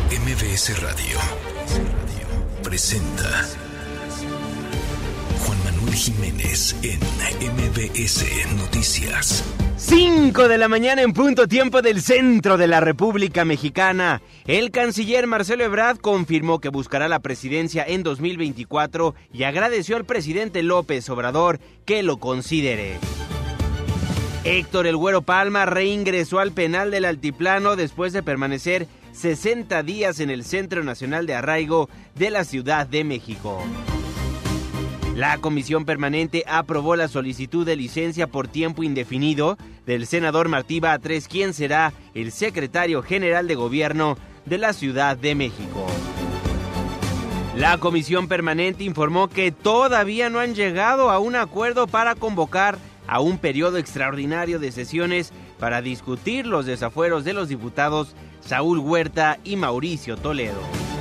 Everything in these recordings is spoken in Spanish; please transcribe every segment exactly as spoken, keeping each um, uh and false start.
M B S Radio presenta Juan Manuel Jiménez en M B S Noticias. cinco de la mañana en punto, tiempo del centro de la República Mexicana. El canciller Marcelo Ebrard confirmó que buscará la presidencia en dos mil veinticuatro y agradeció al presidente López Obrador que lo considere. Héctor El Güero Palma reingresó al penal del Altiplano después de permanecer sesenta días en el Centro Nacional de Arraigo de la Ciudad de México. La Comisión Permanente aprobó la solicitud de licencia por tiempo indefinido del senador Martí Batres, quien será el secretario general de Gobierno de la Ciudad de México. La Comisión Permanente informó que todavía no han llegado a un acuerdo para convocar a un periodo extraordinario de sesiones para discutir los desafueros de los diputados Saúl Huerta y Mauricio Toledo.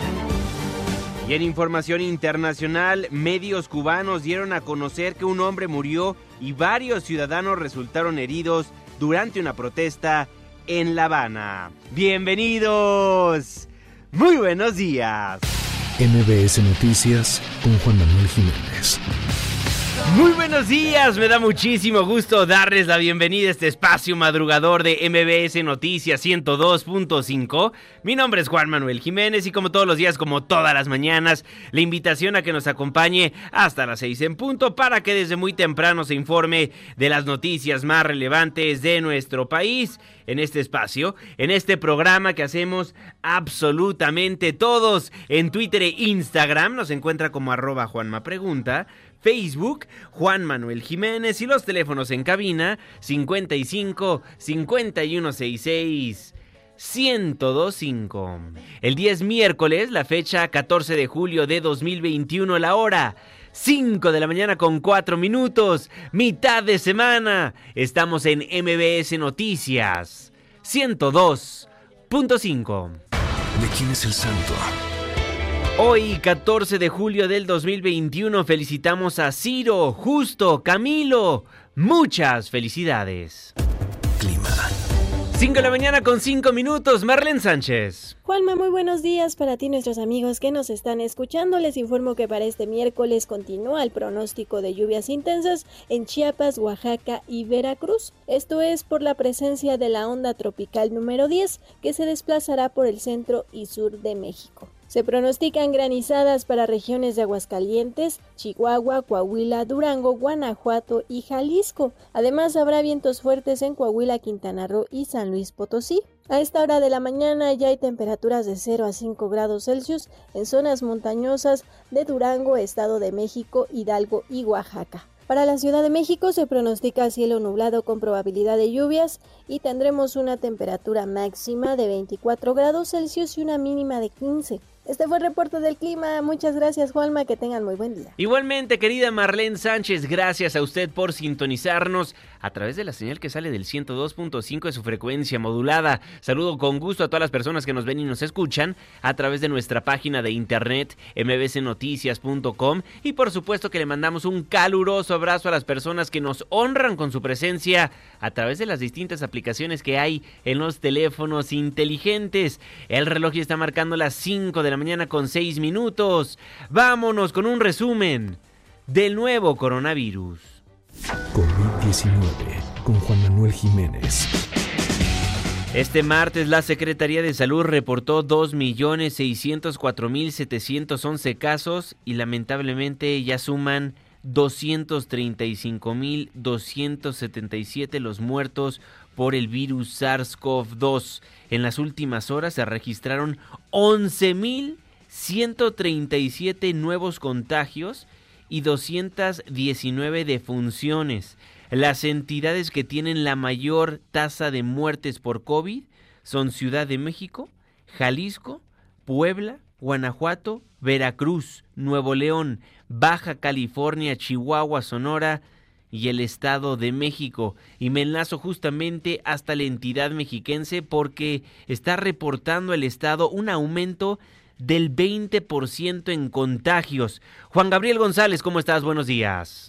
Y en información internacional, medios cubanos dieron a conocer que un hombre murió y varios ciudadanos resultaron heridos durante una protesta en La Habana. ¡Bienvenidos! ¡Muy buenos días! M B S Noticias con Juan Manuel Jiménez. Muy buenos días, me da muchísimo gusto darles la bienvenida a este espacio madrugador de M B S Noticias ciento dos punto cinco. Mi nombre es Juan Manuel Jiménez y como todos los días, como todas las mañanas, la invitación a que nos acompañe hasta las seis en punto para que desde muy temprano se informe de las noticias más relevantes de nuestro país. En este espacio, en este programa que hacemos absolutamente todos en Twitter e Instagram, nos encuentra como arroba Juanma Pregunta, Facebook, Juan Manuel Jiménez y los teléfonos en cabina cincuenta y cinco, cincuenta y uno sesenta y seis, ciento veinticinco. El día es miércoles, la fecha catorce de julio de dos mil veintiuno, la hora cinco de la mañana con cuatro minutos, mitad de semana. Estamos en M B S Noticias ciento dos punto cinco. ¿De quién es el santo? Hoy, catorce de julio del dos mil veintiuno, felicitamos a Ciro, Justo, Camilo. Muchas felicidades. Clima. cinco de la mañana con cinco minutos, Marlene Sánchez. Juanma, muy buenos días para ti, nuestros amigos que nos están escuchando. Les informo que para este miércoles continúa el pronóstico de lluvias intensas en Chiapas, Oaxaca y Veracruz. Esto es por la presencia de la onda tropical número diez, que se desplazará por el centro y sur de México. Se pronostican granizadas para regiones de Aguascalientes, Chihuahua, Coahuila, Durango, Guanajuato y Jalisco. Además, habrá vientos fuertes en Coahuila, Quintana Roo y San Luis Potosí. A esta hora de la mañana ya hay temperaturas de cero a cinco grados Celsius en zonas montañosas de Durango, Estado de México, Hidalgo y Oaxaca. Para la Ciudad de México se pronostica cielo nublado con probabilidad de lluvias y tendremos una temperatura máxima de veinticuatro grados Celsius y una mínima de quince. Este fue el reporte del clima. Muchas gracias, Juanma, que tengan muy buen día. Igualmente, querida Marlene Sánchez, gracias a usted por sintonizarnos a través de la señal que sale del ciento dos punto cinco de su frecuencia modulada. Saludo con gusto a todas las personas que nos ven y nos escuchan a través de nuestra página de internet m b c noticias punto com y por supuesto que le mandamos un caluroso abrazo a las personas que nos honran con su presencia a través de las distintas aplicaciones que hay en los teléfonos inteligentes. El reloj ya está marcando las cinco de la mañana con seis minutos. Vámonos con un resumen del nuevo coronavirus. COVID diecinueve con Juan Manuel Jiménez. Este martes la Secretaría de Salud reportó dos millones seiscientos cuatro mil setecientos once casos y lamentablemente ya suman doscientos treinta y cinco mil doscientos setenta y siete los muertos por el virus SARS-CoV dos. En las últimas horas se registraron once mil ciento treinta y siete nuevos contagios y doscientas diecinueve defunciones. Las entidades que tienen la mayor tasa de muertes por COVID son Ciudad de México, Jalisco, Puebla, Guanajuato, Veracruz, Nuevo León, Baja California, Chihuahua, Sonora y el Estado de México. Y me enlazo justamente hasta la entidad mexiquense porque está reportando el Estado un aumento del veinte por ciento en contagios. Juan Gabriel González, ¿cómo estás? Buenos días.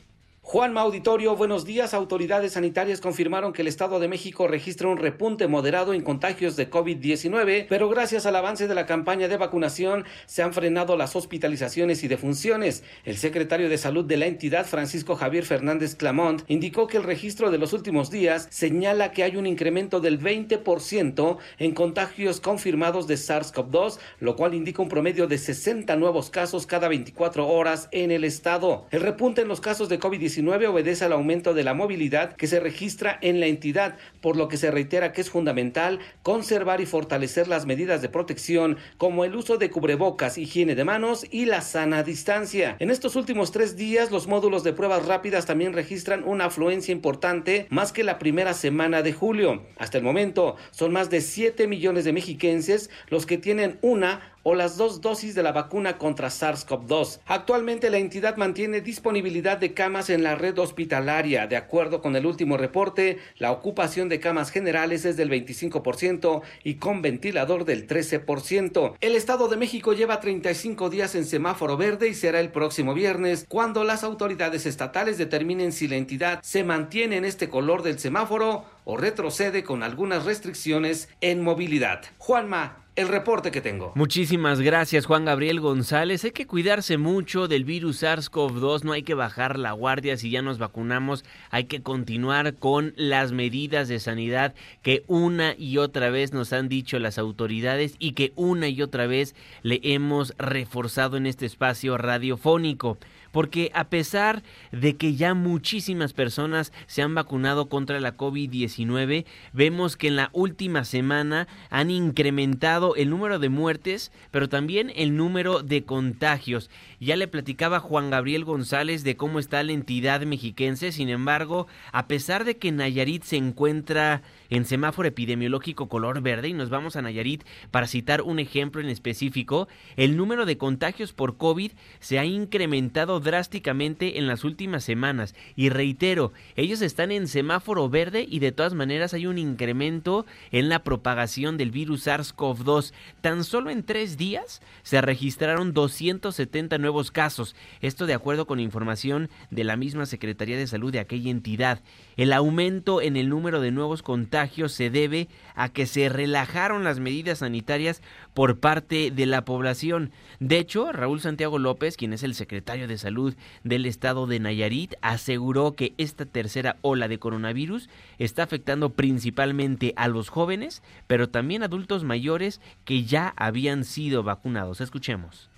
Juanma Auditorio, buenos días. Autoridades sanitarias confirmaron que el Estado de México registra un repunte moderado en contagios de covid diecinueve, pero gracias al avance de la campaña de vacunación se han frenado las hospitalizaciones y defunciones. El secretario de Salud de la entidad, Francisco Javier Fernández Clamont, indicó que el registro de los últimos días señala que hay un incremento del veinte por ciento en contagios confirmados de SARS-CoV dos, lo cual indica un promedio de sesenta nuevos casos cada veinticuatro horas en el estado. El repunte en los casos de covid diecinueve obedece al aumento de la movilidad que se registra en la entidad, por lo que se reitera que es fundamental conservar y fortalecer las medidas de protección como el uso de cubrebocas, higiene de manos y la sana distancia. En estos últimos tres días, los módulos de pruebas rápidas también registran una afluencia importante, más que la primera semana de julio. Hasta el momento, son más de siete millones de mexiquenses los que tienen una o las dos dosis de la vacuna contra SARS-CoV dos. Actualmente la entidad mantiene disponibilidad de camas en la red hospitalaria. De acuerdo con el último reporte, la ocupación de camas generales es del veinticinco por ciento y con ventilador del trece por ciento. El Estado de México lleva treinta y cinco días en semáforo verde y será el próximo viernes cuando las autoridades estatales determinen si la entidad se mantiene en este color del semáforo o retrocede con algunas restricciones en movilidad. Juanma, el reporte que tengo. Muchísimas gracias, Juan Gabriel González. Hay que cuidarse mucho del virus SARS-CoV dos, no hay que bajar la guardia. Si ya nos vacunamos, hay que continuar con las medidas de sanidad que una y otra vez nos han dicho las autoridades y que una y otra vez le hemos reforzado en este espacio radiofónico. Porque a pesar de que ya muchísimas personas se han vacunado contra la covid diecinueve, vemos que en la última semana han incrementado el número de muertes, pero también el número de contagios. Ya le platicaba Juan Gabriel González de cómo está la entidad mexiquense. Sin embargo, a pesar de que Nayarit se encuentra en semáforo epidemiológico color verde, y nos vamos a Nayarit para citar un ejemplo en específico, el número de contagios por COVID se ha incrementado drásticamente en las últimas semanas. Y reitero, ellos están en semáforo verde y de todas maneras hay un incremento en la propagación del virus SARS-CoV dos. Tan solo en tres días se registraron doscientos setenta nuevos casos. Esto de acuerdo con información de la misma Secretaría de Salud de aquella entidad. El aumento en el número de nuevos contagios se debe a que se relajaron las medidas sanitarias por parte de la población. De hecho, Raúl Santiago López, quien es el secretario de Salud del estado de Nayarit, aseguró que esta tercera ola de coronavirus está afectando principalmente a los jóvenes, pero también a adultos mayores que ya habían sido vacunados. Escuchemos.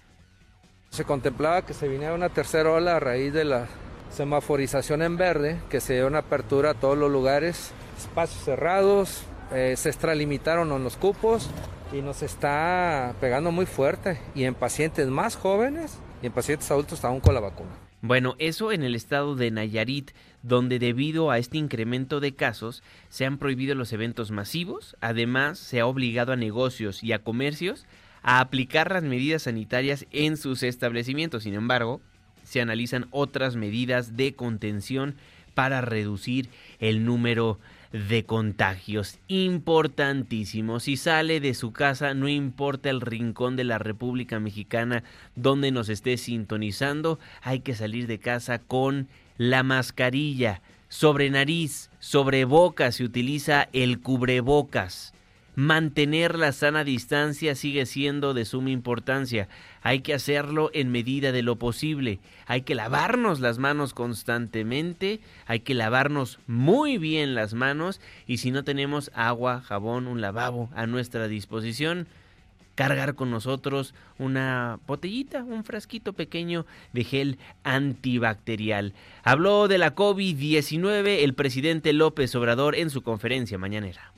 Se contemplaba que se viniera una tercera ola a raíz de la semaforización en verde, que se dio una apertura a todos los lugares, espacios cerrados, eh, se extralimitaron los cupos y nos está pegando muy fuerte, y en pacientes más jóvenes y en pacientes adultos aún con la vacuna. Bueno, eso en el estado de Nayarit, donde debido a este incremento de casos se han prohibido los eventos masivos. Además, se ha obligado a negocios y a comercios a aplicar las medidas sanitarias en sus establecimientos. Sin embargo, se analizan otras medidas de contención para reducir el número de contagios. Importantísimo. Si sale de su casa, no importa el rincón de la República Mexicana donde nos esté sintonizando, hay que salir de casa con la mascarilla. Sobre nariz, sobre boca se utiliza el cubrebocas. Mantener la sana distancia sigue siendo de suma importancia. Hay que hacerlo en medida de lo posible. Hay que lavarnos las manos constantemente. Hay que lavarnos muy bien las manos. Y si no tenemos agua, jabón, un lavabo a nuestra disposición, cargar con nosotros una botellita, un frasquito pequeño de gel antibacterial. Habló de la covid diecinueve el presidente López Obrador en su conferencia mañanera.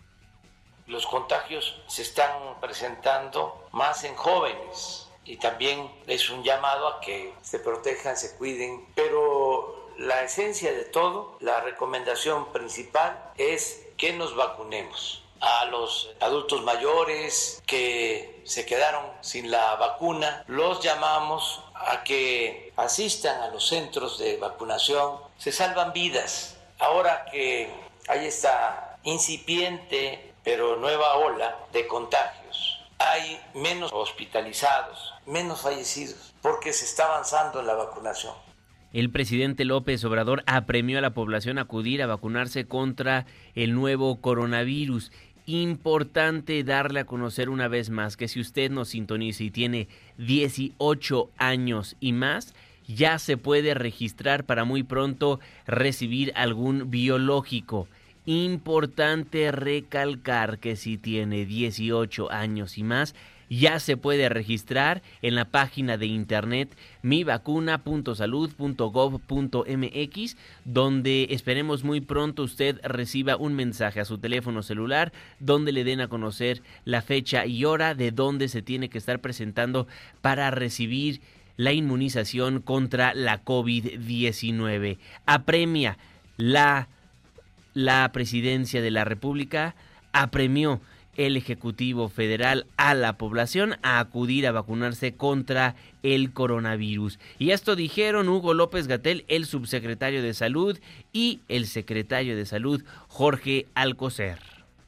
Los contagios se están presentando más en jóvenes y también es un llamado a que se protejan, se cuiden, pero la esencia de todo, la recomendación principal es que nos vacunemos. A los adultos mayores que se quedaron sin la vacuna, los llamamos a que asistan a los centros de vacunación. Se salvan vidas. Ahora que hay esta incipiente pero nueva ola de contagios, hay menos hospitalizados, menos fallecidos, porque se está avanzando en la vacunación. El presidente López Obrador apremió a la población a acudir a vacunarse contra el nuevo coronavirus. Importante darle a conocer una vez más que si usted nos sintoniza y tiene dieciocho años y más, ya se puede registrar para muy pronto recibir algún biológico. Importante recalcar que si tiene dieciocho años y más, ya se puede registrar en la página de internet mi vacuna punto salud punto gov punto mx, donde esperemos muy pronto usted reciba un mensaje a su teléfono celular donde le den a conocer la fecha y hora de donde se tiene que estar presentando para recibir la inmunización contra la covid diecinueve. Apremia la, la Presidencia de la República, apremió el Ejecutivo Federal a la población a acudir a vacunarse contra el coronavirus. Y esto dijeron Hugo López-Gatell, el subsecretario de Salud, y el secretario de Salud, Jorge Alcocer.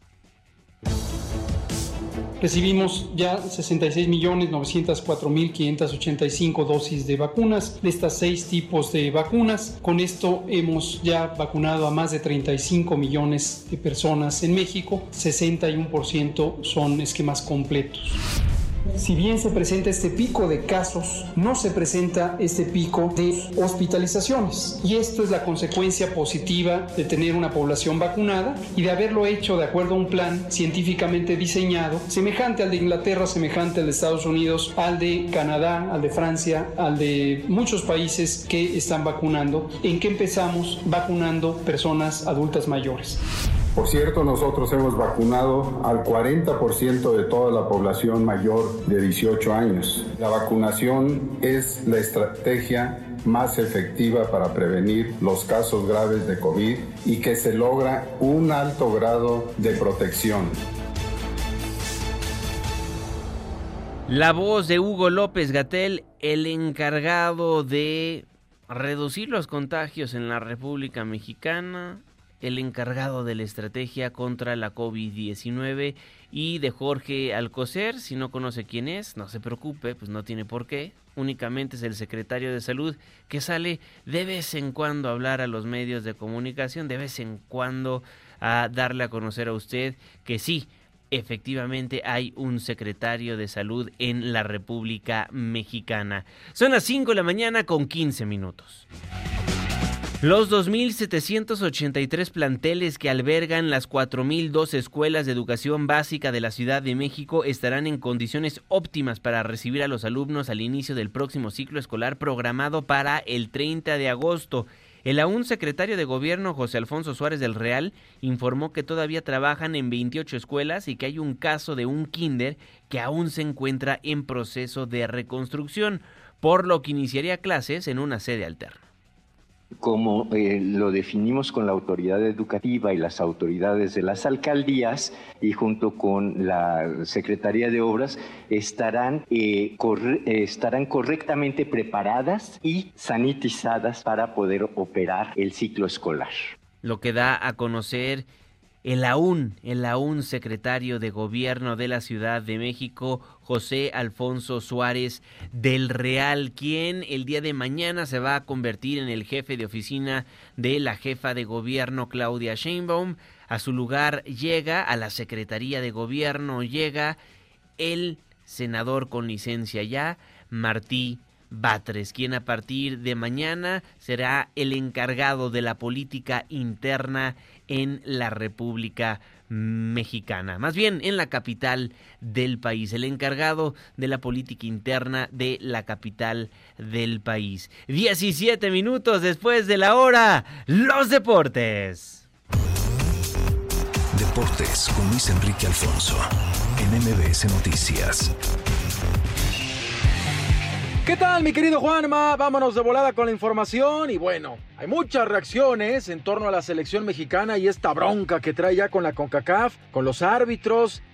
Recibimos ya sesenta y seis millones novecientos cuatro mil quinientas ochenta y cinco dosis de vacunas, de estas seis tipos de vacunas. Con esto hemos ya vacunado a más de treinta y cinco millones de personas en México. sesenta y uno por ciento son esquemas completos. Si bien se presenta este pico de casos, no se presenta este pico de hospitalizaciones. Y esto es la consecuencia positiva de tener una población vacunada y de haberlo hecho de acuerdo a un plan científicamente diseñado, semejante al de Inglaterra, semejante al de Estados Unidos, al de Canadá, al de Francia, al de muchos países que están vacunando, en que empezamos vacunando personas adultas mayores. Por cierto, nosotros hemos vacunado al cuarenta por ciento de toda la población mayor de dieciocho años. La vacunación es la estrategia más efectiva para prevenir los casos graves de COVID y que se logra un alto grado de protección. La voz de Hugo López-Gatell, el encargado de reducir los contagios en la República Mexicana, el encargado de la estrategia contra la covid diecinueve, y de Jorge Alcocer. Si no conoce quién es, no se preocupe, pues no tiene por qué. Únicamente es el secretario de Salud que sale de vez en cuando a hablar a los medios de comunicación, de vez en cuando a darle a conocer a usted que sí, efectivamente hay un secretario de Salud en la República Mexicana. Son las cinco de la mañana con quince minutos. Los dos mil setecientos ochenta y tres planteles que albergan las cuatro mil dos escuelas de educación básica de la Ciudad de México estarán en condiciones óptimas para recibir a los alumnos al inicio del próximo ciclo escolar programado para el treinta de agosto. El aún secretario de Gobierno, José Alfonso Suárez del Real, informó que todavía trabajan en veintiocho escuelas y que hay un caso de un kinder que aún se encuentra en proceso de reconstrucción, por lo que iniciaría clases en una sede alterna. Como eh, lo definimos con la autoridad educativa y las autoridades de las alcaldías y junto con la Secretaría de Obras, estarán, eh, corre- eh, estarán correctamente preparadas y sanitizadas para poder operar el ciclo escolar. Lo que da a conocer el aún, el aún secretario de Gobierno de la Ciudad de México, José Alfonso Suárez del Real, quien el día de mañana se va a convertir en el jefe de oficina de la jefa de Gobierno, Claudia Sheinbaum. A su lugar llega, a la Secretaría de Gobierno llega el senador con licencia ya, Martí Batres, quien a partir de mañana será el encargado de la política interna en la República Mexicana, más bien en la capital del país, el encargado de la política interna de la capital del país. diecisiete minutos después de la hora, los deportes. Deportes con Luis Enrique Alfonso, en M B S Noticias. ¿Qué tal, mi querido Juanma? Vámonos de volada con la información. Y bueno, hay muchas reacciones en torno a la selección mexicana y esta bronca que trae ya con la CONCACAF, con los árbitros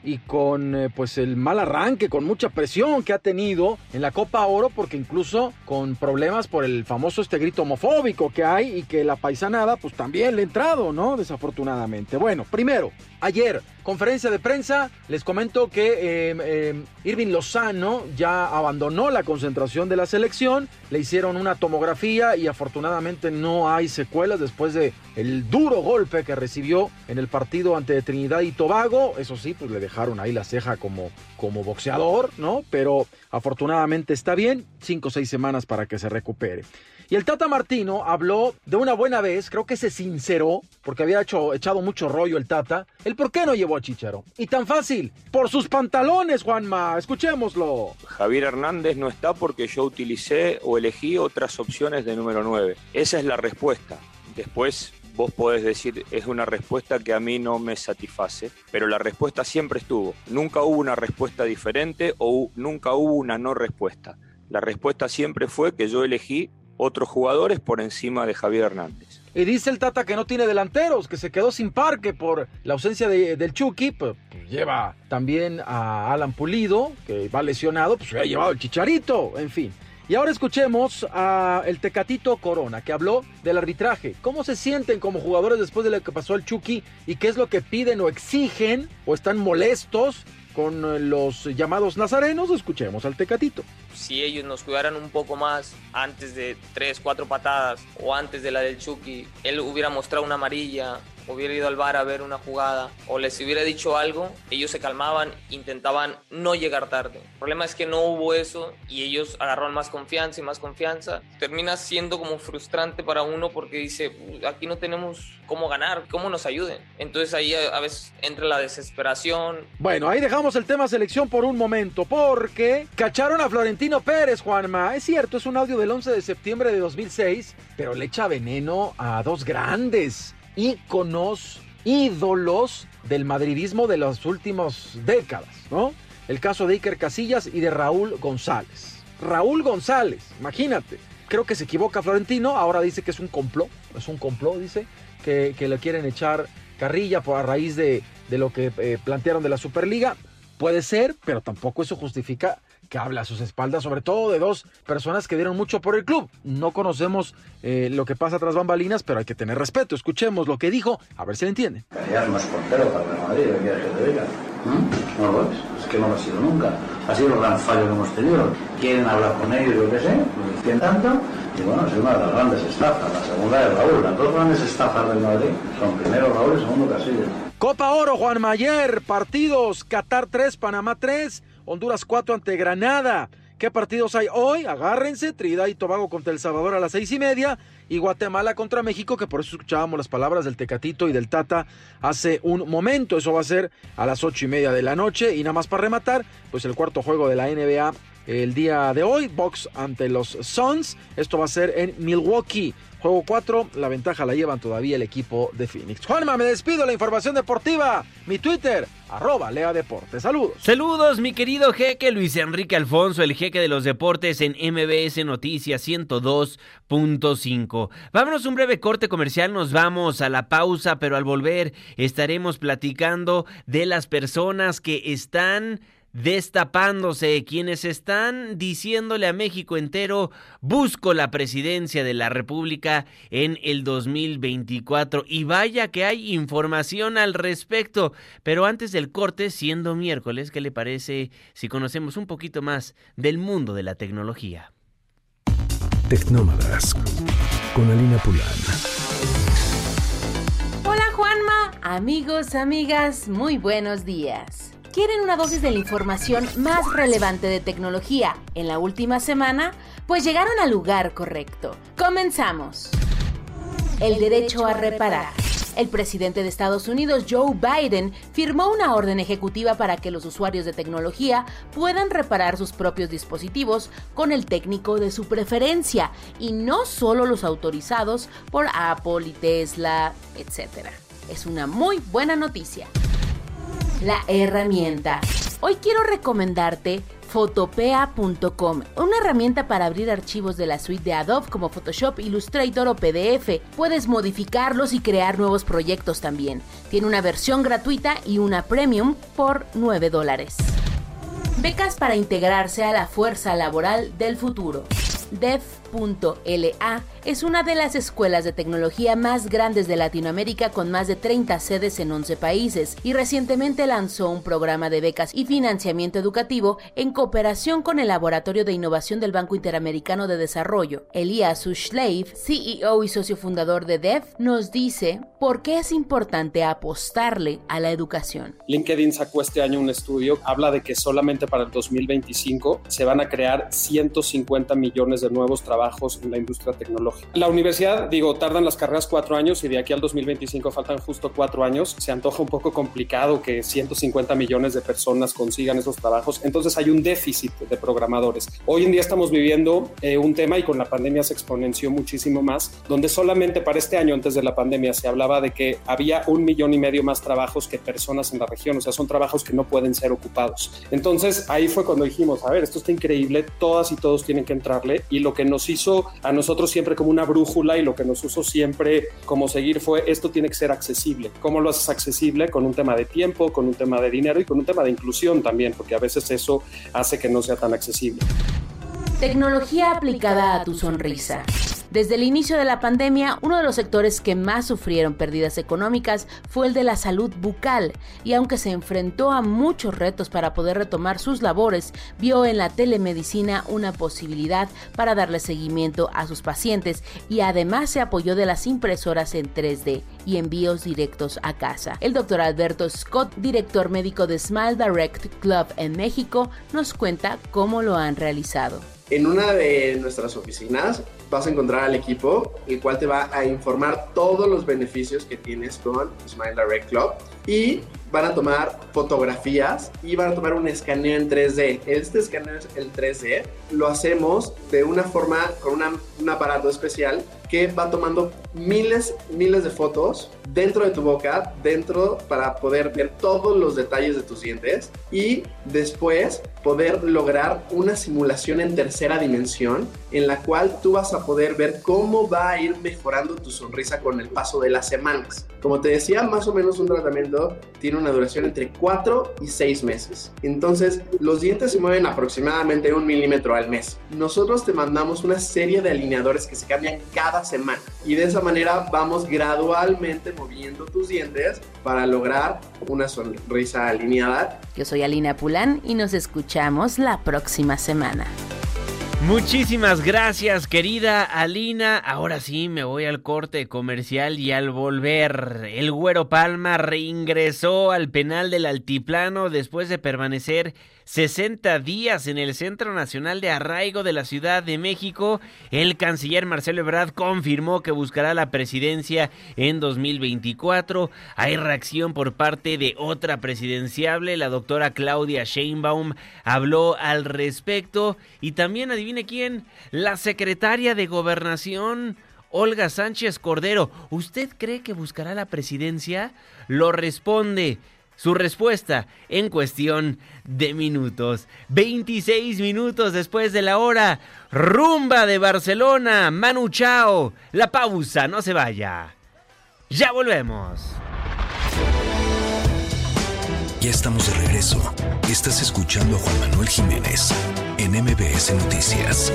y con eh, pues el mal arranque, con mucha presión que ha tenido en la Copa Oro, porque incluso con problemas por el famoso este grito homofóbico que hay y que la paisanada pues también le ha entrado, ¿no? Desafortunadamente. Bueno, primero, ayer, conferencia de prensa, les comento que eh, eh, Irving Lozano ya abandonó la concentración de la selección, le hicieron una tomografía y afortunadamente no hay secuelas después de el duro golpe que recibió en el partido ante Trinidad y Tobago. Eso sí, pues le dejaron ahí la ceja como, como boxeador, ¿no? Pero afortunadamente está bien, cinco o seis semanas para que se recupere. Y el Tata Martino habló de una buena vez, creo que se sinceró, porque había hecho, echado mucho rollo el Tata, el por qué no llevó a Chicharo. Y tan fácil, por sus pantalones, Juanma, escuchémoslo. Javier Hernández no está porque yo utilicé o elegí otras opciones de número nueve. Esa es la respuesta. Después vos podés decir, es una respuesta que a mí no me satisface, pero la respuesta siempre estuvo. Nunca hubo una respuesta diferente o nunca hubo una no respuesta. La respuesta siempre fue que yo elegí otros jugadores por encima de Javier Hernández. Y dice el Tata que no tiene delanteros, que se quedó sin parque por la ausencia de, del Chucky, pues, pues lleva también a Alan Pulido, que va lesionado, pues se ha llevado el Chicharito, en fin. Y ahora escuchemos a el Tecatito Corona, que habló del arbitraje. ¿Cómo se sienten como jugadores después de lo que pasó al Chucky? ¿Y qué es lo que piden o exigen o están molestos con los llamados nazarenos? Escuchemos al Tecatito. Si ellos nos cuidaran un poco más antes de tres, cuatro patadas o antes de la del Chucky, él hubiera mostrado una amarilla, hubiera ido al V A R a ver una jugada o les hubiera dicho algo, ellos se calmaban, intentaban no llegar tarde. El problema es que no hubo eso y ellos agarraron más confianza y más confianza. Termina siendo como frustrante para uno porque dice, aquí no tenemos cómo ganar, cómo nos ayuden. Entonces ahí a veces entra la desesperación. Bueno, ahí dejamos el tema selección por un momento porque cacharon a Florentino Pérez, Juanma. Es cierto, es un audio del once de septiembre de dos mil seis, pero le echa veneno a dos grandes íconos, ídolos del madridismo de las últimas décadas, ¿no? El caso de Iker Casillas y de Raúl González. Raúl González, imagínate. Creo que se equivoca Florentino, ahora dice que es un complot, es un complot, dice, que, que le quieren echar carrilla por a raíz de, de lo que eh, plantearon de la Superliga. Puede ser, pero tampoco eso justifica que hable a sus espaldas, sobre todo de dos personas que dieron mucho por el club. No conocemos eh, lo que pasa tras bambalinas, pero hay que tener respeto. Escuchemos lo que dijo, a ver si le entiende. Callar no es portero para el Madrid, el día que te diga. ¿Mm? No lo es, es que no lo ha sido nunca. Ha sido el gran fallo que hemos tenido. Quieren hablar con ellos, yo qué sé, lo dicen tanto. Y bueno, es una de las grandes estafas. La segunda es Raúl. Las dos grandes estafas del Madrid son primero Raúl y segundo Casillas. Copa Oro, Juan Mayer, partidos, Qatar tres, Panamá tres, Honduras cuatro ante Granada. ¿Qué partidos hay hoy? Agárrense, Trinidad y Tobago contra El Salvador a las seis y media y Guatemala contra México, que por eso escuchábamos las palabras del Tecatito y del Tata hace un momento. Eso va a ser a las ocho y media de la noche y nada más para rematar, pues el cuarto juego de la N B A el día de hoy, Bucks ante los Suns. Esto va a ser en Milwaukee. Juego cuatro, la ventaja la llevan todavía el equipo de Phoenix. Juanma, me despido, la información deportiva. Mi Twitter, arroba Lea Deportes. Saludos. Saludos, mi querido jeque Luis Enrique Alfonso, el jeque de los deportes en M B S Noticias ciento dos punto cinco. Vámonos un breve corte comercial, nos vamos a la pausa, pero al volver estaremos platicando de las personas que están destapándose, quienes están diciéndole a México entero, busco la presidencia de la República en el dos mil veinticuatro, y vaya que hay información al respecto. Pero antes del corte, siendo miércoles, ¿qué le parece si conocemos un poquito más del mundo de la tecnología? Tecnómadas con Alina Pulán. Hola Juanma, amigos, amigas, muy buenos días. ¿Quieren una dosis de la información más relevante de tecnología en la última semana? Pues llegaron al lugar correcto. Comenzamos. El derecho a reparar. El presidente de Estados Unidos, Joe Biden, firmó una orden ejecutiva para que los usuarios de tecnología puedan reparar sus propios dispositivos con el técnico de su preferencia, y no solo los autorizados por Apple y Tesla, etcétera. Es una muy buena noticia. La herramienta. Hoy quiero recomendarte Photopea punto com, una herramienta para abrir archivos de la suite de Adobe como Photoshop, Illustrator o P D F. Puedes modificarlos y crear nuevos proyectos también. Tiene una versión gratuita y una premium por nueve dólares. Becas para integrarse a la fuerza laboral del futuro. Def punto L A es una de las escuelas de tecnología más grandes de Latinoamérica con más de treinta sedes en once países y recientemente lanzó un programa de becas y financiamiento educativo en cooperación con el Laboratorio de Innovación del Banco Interamericano de Desarrollo. Elias Ushleif, C E O y socio fundador de Def, nos dice por qué es importante apostarle a la educación. LinkedIn sacó este año un estudio, habla de que solamente para el dos mil veinticinco se van a crear ciento cincuenta millones de nuevos trabajos en la industria tecnológica. La universidad, digo, tardan las carreras cuatro años y de aquí al dos mil veinticinco faltan justo cuatro años. Se antoja un poco complicado que ciento cincuenta millones de personas consigan esos trabajos. Entonces hay un déficit de programadores. Hoy en día estamos viviendo eh, un tema, y con la pandemia se exponenció muchísimo más, donde solamente para este año, antes de la pandemia, se hablaba de que había un millón y medio más trabajos que personas en la región. O sea, son trabajos que no pueden ser ocupados. Entonces ahí fue cuando dijimos, a ver, esto está increíble, todas y todos tienen que entrarle, y lo que nos hizo a nosotros siempre como una brújula y lo que nos hizo siempre como seguir fue, esto tiene que ser accesible. ¿Cómo lo haces accesible? Con un tema de tiempo, con un tema de dinero y con un tema de inclusión también, porque a veces eso hace que no sea tan accesible. Tecnología aplicada a tu sonrisa. Desde el inicio de la pandemia, uno de los sectores que más sufrieron pérdidas económicas fue el de la salud bucal, y aunque se enfrentó a muchos retos para poder retomar sus labores, vio en la telemedicina una posibilidad para darle seguimiento a sus pacientes, y además se apoyó de las impresoras en tres D y envíos directos a casa. El doctor Alberto Scott, director médico de Smile Direct Club en México, nos cuenta cómo lo han realizado. En una de nuestras oficinas vas a encontrar al equipo, el cual te va a informar todos los beneficios que tienes con Smile Direct Club, y van a tomar fotografías y van a tomar un escaneo en tres D. Este escaneo en tres D lo hacemos de una forma con una, un aparato especial que va tomando miles, miles de fotos dentro de tu boca, dentro, para poder ver todos los detalles de tus dientes y después poder lograr una simulación en tercera dimensión en la cual tú vas a poder ver cómo va a ir mejorando tu sonrisa con el paso de las semanas. Como te decía, más o menos un tratamiento tiene una duración entre cuatro y seis meses. Entonces, los dientes se mueven aproximadamente un milímetro al mes. Nosotros te mandamos una serie de alineadores que se cambian cada semana, y de esa manera vamos gradualmente moviendo tus dientes para lograr una sonrisa alineada. Yo soy Alina Pulán y nos escuchamos la próxima semana. Muchísimas gracias, querida Alina. Ahora sí me voy al corte comercial, y al volver, el Güero Palma reingresó al penal del Altiplano después de permanecer sesenta días en el Centro Nacional de Arraigo de la Ciudad de México. El canciller Marcelo Ebrard confirmó que buscará la presidencia en dos mil veinticuatro. Hay reacción por parte de otra presidenciable, la doctora Claudia Sheinbaum habló al respecto, y también adivine quién, la secretaria de Gobernación, Olga Sánchez Cordero. ¿Usted cree que buscará la presidencia? Lo responde su respuesta en cuestión de minutos. veintiséis minutos después de la hora. Rumba de Barcelona, Manu Chao. La pausa, no se vaya. Ya volvemos. Ya estamos de regreso. Estás escuchando a Juan Manuel Jiménez en M B S Noticias.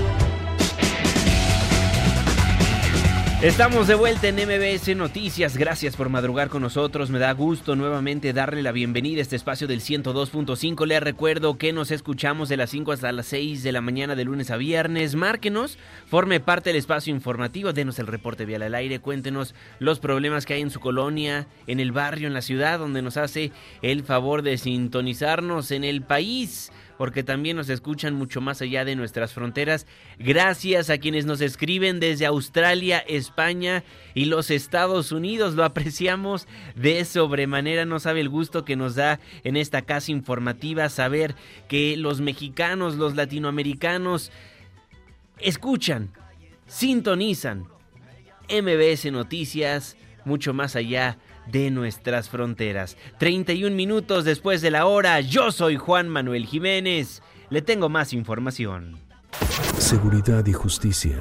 Estamos de vuelta en M B S Noticias. Gracias por madrugar con nosotros. Me da gusto nuevamente darle la bienvenida a este espacio del ciento dos punto cinco. Les recuerdo que nos escuchamos de las cinco hasta las seis de la mañana de lunes a viernes. Márquenos, forme parte del espacio informativo, denos el reporte vial al aire, cuéntenos los problemas que hay en su colonia, en el barrio, en la ciudad, donde nos hace el favor de sintonizarnos, en el país, porque también nos escuchan mucho más allá de nuestras fronteras. Gracias a quienes nos escriben desde Australia, España y los Estados Unidos. Lo apreciamos de sobremanera. No sabe el gusto que nos da en esta casa informativa saber que los mexicanos, los latinoamericanos escuchan, sintonizan M B S Noticias mucho más allá de nuestras fronteras. treinta y un minutos después de la hora, yo soy Juan Manuel Jiménez. Le tengo más información. Seguridad y justicia.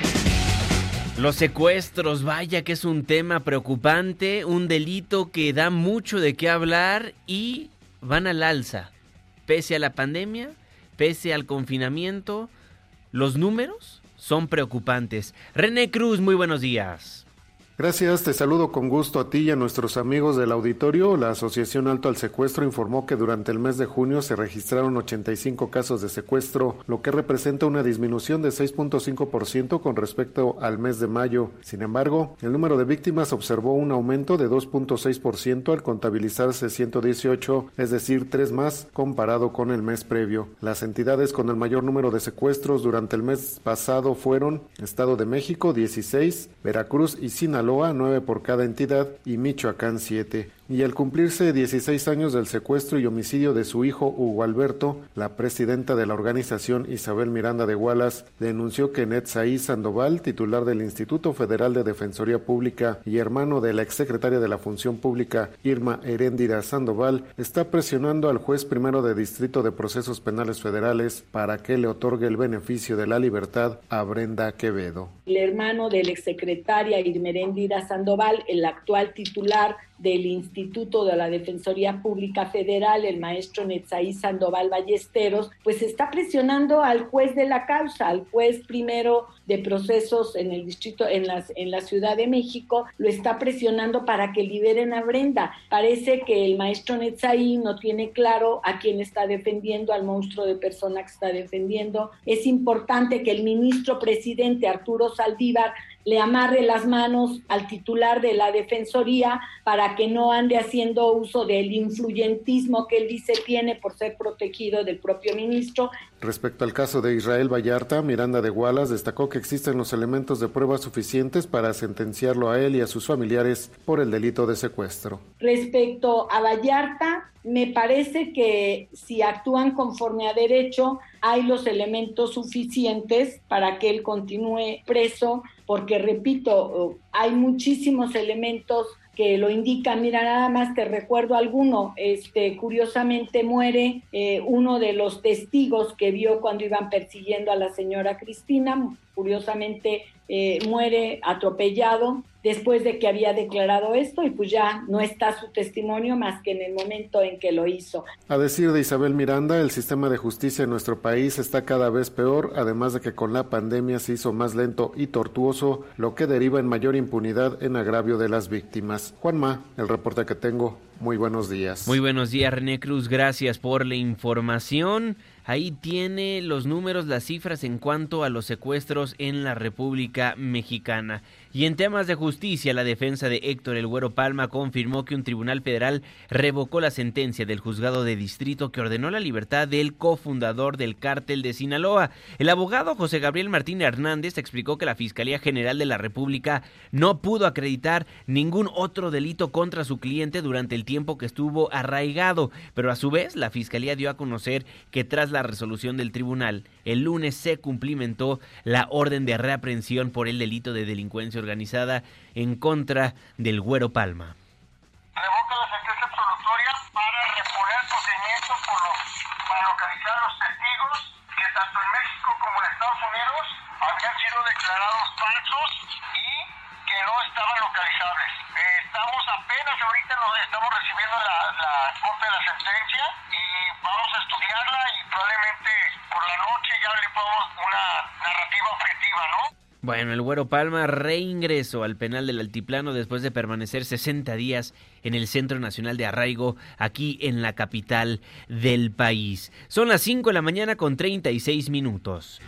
Los secuestros, vaya que es un tema preocupante, un delito que da mucho de qué hablar y van al alza. Pese a la pandemia, pese al confinamiento, los números son preocupantes. René Cruz, muy buenos días. Gracias, te saludo con gusto a ti y a nuestros amigos del auditorio. La Asociación Alto al Secuestro informó que durante el mes de junio se registraron ochenta y cinco casos de secuestro, lo que representa una disminución de seis punto cinco por ciento con respecto al mes de mayo. Sin embargo, el número de víctimas observó un aumento de dos punto seis por ciento al contabilizarse ciento dieciocho, es decir, tres más comparado con el mes previo. Las entidades con el mayor número de secuestros durante el mes pasado fueron Estado de México, dieciséis, Veracruz y Sinaloa, nueve por cada entidad, y Michoacán, siete. Y al cumplirse dieciséis años del secuestro y homicidio de su hijo Hugo Alberto, la presidenta de la organización, Isabel Miranda de Gualas, denunció que Netzaí Sandoval, titular del Instituto Federal de Defensoría Pública y hermano de la exsecretaria de la Función Pública, Irma Heréndira Sandoval, está presionando al juez primero de Distrito de Procesos Penales Federales para que le otorgue el beneficio de la libertad a Brenda Quevedo. El hermano de la exsecretaria Irma Heréndira Sandoval, el actual titular del Instituto de la Defensoría Pública Federal, el maestro Netzaí Sandoval Ballesteros, pues está presionando al juez de la causa, al juez primero de procesos en el distrito, en las, en la Ciudad de México, lo está presionando para que liberen a Brenda. Parece que el maestro Netzaí no tiene claro a quién está defendiendo, al monstruo de persona que está defendiendo. Es importante que el ministro presidente Arturo Saldívar le amarre las manos al titular de la Defensoría para que no ande haciendo uso del influyentismo que él dice tiene por ser protegido del propio ministro. Respecto al caso de Israel Vallarta, Miranda de Gualas destacó que existen los elementos de prueba suficientes para sentenciarlo a él y a sus familiares por el delito de secuestro. Respecto a Vallarta, me parece que si actúan conforme a derecho, hay los elementos suficientes para que él continúe preso, porque repito, hay muchísimos elementos que lo indican. Mira, nada más te recuerdo alguno. Este, curiosamente muere eh, uno de los testigos que vio cuando iban persiguiendo a la señora Cristina. Curiosamente eh, muere atropellado después de que había declarado esto, y pues ya no está su testimonio más que en el momento en que lo hizo. A decir de Isabel Miranda, el sistema de justicia en nuestro país está cada vez peor, además de que con la pandemia se hizo más lento y tortuoso, lo que deriva en mayor impunidad en agravio de las víctimas. Juanma, el reporte que tengo. Muy buenos días. Muy buenos días, René Cruz. Gracias por la información. Ahí tiene los números, las cifras en cuanto a los secuestros en la República Mexicana. Y en temas de justicia, la defensa de Héctor El Güero Palma confirmó que un tribunal federal revocó la sentencia del juzgado de distrito que ordenó la libertad del cofundador del cártel de Sinaloa. El abogado José Gabriel Martín Hernández explicó que la Fiscalía General de la República no pudo acreditar ningún otro delito contra su cliente durante el tiempo que estuvo arraigado, pero a su vez la Fiscalía dio a conocer que tras la resolución del tribunal, el lunes se cumplimentó la orden de reaprehensión por el delito de delincuencia organizada en contra del Güero Palma. Revoca la sentencia absolutoria para reponer procedimientos por los, para localizar a los testigos que tanto en México como en Estados Unidos habían sido declarados falsos y que no estaban localizables. Eh, estamos apenas ahorita nos estamos recibiendo la, la copia de la sentencia y vamos a estudiarla y probablemente por la noche ya le podamos una narrativa objetiva, ¿no? Bueno, el Güero Palma reingresó al penal del Altiplano después de permanecer sesenta días en el Centro Nacional de Arraigo, aquí en la capital del país. Son las cinco de la mañana con treinta y seis minutos.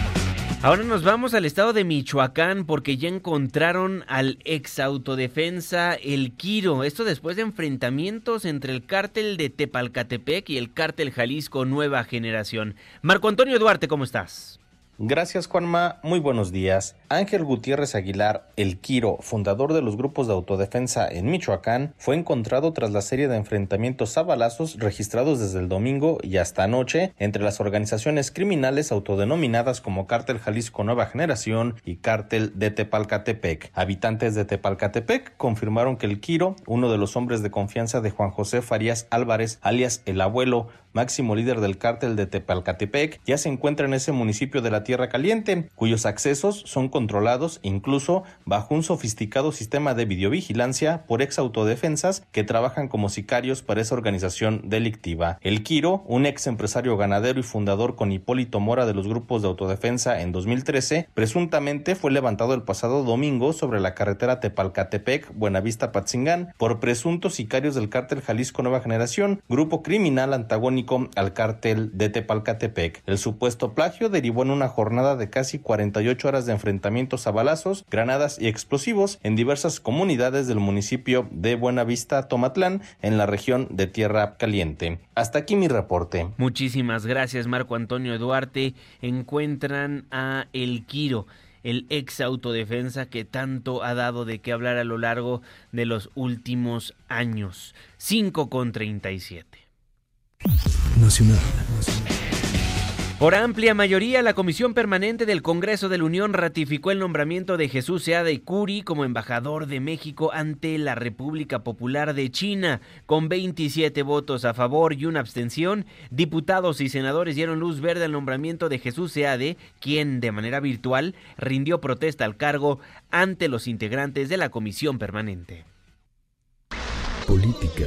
Ahora nos vamos al estado de Michoacán porque ya encontraron al ex autodefensa El Quiro. Esto después de enfrentamientos entre el cártel de Tepalcatepec y el cártel Jalisco Nueva Generación. Marco Antonio Duarte, ¿cómo estás? Gracias, Juanma. Muy buenos días. Ángel Gutiérrez Aguilar, el Quiro, fundador de los grupos de autodefensa en Michoacán, fue encontrado tras la serie de enfrentamientos a balazos registrados desde el domingo y hasta anoche entre las organizaciones criminales autodenominadas como Cártel Jalisco Nueva Generación y Cártel de Tepalcatepec. Habitantes de Tepalcatepec confirmaron que el Quiro, uno de los hombres de confianza de Juan José Farías Álvarez, alias El Abuelo, máximo líder del cártel de Tepalcatepec, ya se encuentra en ese municipio de la Tierra Caliente, cuyos accesos son controlados incluso bajo un sofisticado sistema de videovigilancia por ex autodefensas que trabajan como sicarios para esa organización delictiva. El Quiro, un ex empresario ganadero y fundador con Hipólito Mora de los grupos de autodefensa en dos mil trece, presuntamente fue levantado el pasado domingo sobre la carretera Tepalcatepec, Buenavista-Patzingán, por presuntos sicarios del cártel Jalisco Nueva Generación, grupo criminal antagónico al cártel de Tepalcatepec. El supuesto plagio derivó en una jornada de casi cuarenta y ocho horas de enfrentamientos a balazos, granadas y explosivos en diversas comunidades del municipio de Buenavista, Tomatlán, en la región de Tierra Caliente. Hasta aquí mi reporte. Muchísimas gracias, Marco Antonio Duarte. Encuentran a El Quiro, el ex autodefensa que tanto ha dado de qué hablar a lo largo de los últimos años. cinco con treinta y siete. Nacional. Por amplia mayoría, la Comisión Permanente del Congreso de la Unión ratificó el nombramiento de Jesús Seade Curi como embajador de México ante la República Popular de China. Con veintisiete votos a favor y una abstención, diputados y senadores dieron luz verde al nombramiento de Jesús Seade, quien de manera virtual rindió protesta al cargo ante los integrantes de la Comisión Permanente. Política.